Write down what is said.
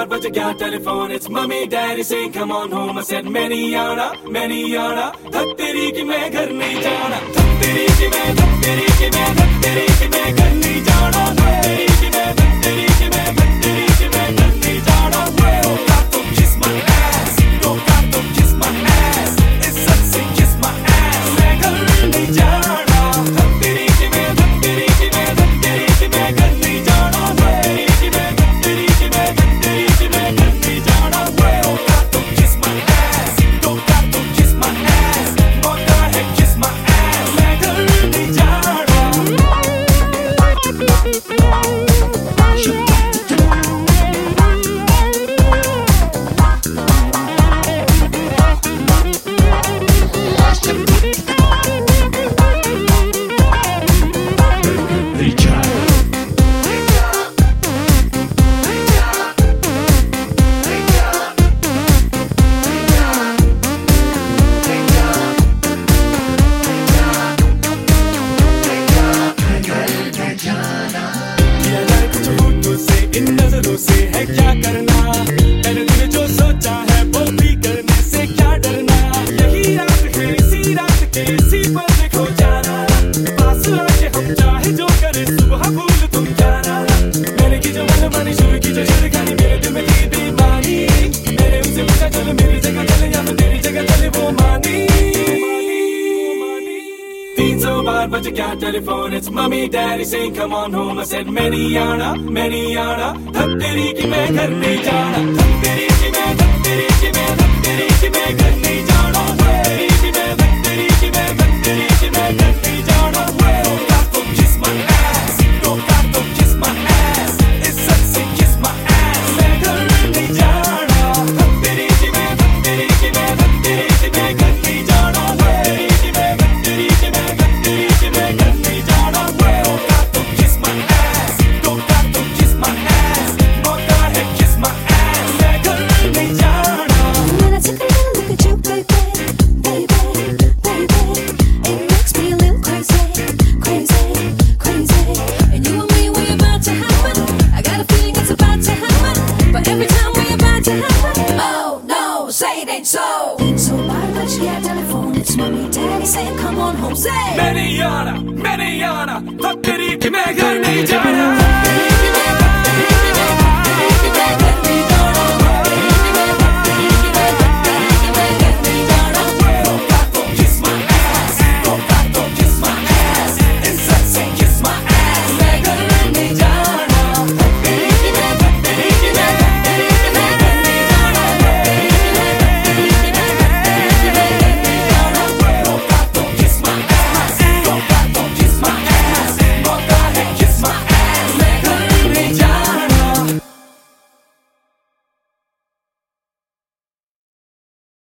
बज गया telephone, it's mummy daddy saying come on home. I said मैं नहीं आना धक तेरी की मैं घर नहीं जाना, धक तेरी की मैं घर नहीं जाना, धक तेरी की मैं घर नहीं जाना. Don't got to kiss my ass, don't got to kiss my ass, it's sexy kiss my ass. मैं घर नहीं जाना, धक तेरी की मैं घर नहीं जाना, धक तेरी की मैं घर नहीं जाना. Don't got to kiss my ass, don't got to kiss my ass, मौका है kiss my ass. मैं घर नहीं जाना. इन नजरों से है क्या करना, मैंने तूने जो सोचा है वो भी करने से क्या डरना. यही रात है, इसी रात के इसी पल में खो जाना, पास आके हम चाहे जो करे सुबह भूल तुम जाना. मैंने की जो मनमानी शुरू की जो छिड़कानी, मेरे दिल में की बेईमानी, मैंने उसे पूछा चलो मेरी जगह चले या तो तेरी जगह चले, वो मानी. 300 बार बज गया telephone, it's mummy daddy saying come on home. I said मैं नहीं आना धक तेरी की मैं घर नहीं जाना, धक तेरी की मैं घर नहीं जाना, धक तेरी की मैं घर नहीं जाना. Don't got to kiss my ass, don't got to kiss my ass, it's sexy kiss my ass. मैं घर नहीं जाना, धक तेरी की मैं घर नहीं जाना, धक तेरी की मैं घर नहीं जाना. Don't got to kiss my ass, don't got to kiss my ass, मौका है kiss my ass. मैं घर नहीं जाना. When I take a look at you, baby, it makes me a little crazy. And you and me, we're about to happen. I got a feeling it's about to happen, but every time we're about to happen, oh no, say it ain't so. So why don't you get telephone? It's mummy, daddy saying come on home, say. मैं नहीं आना धक तेरी की मैं घर नहीं जाना.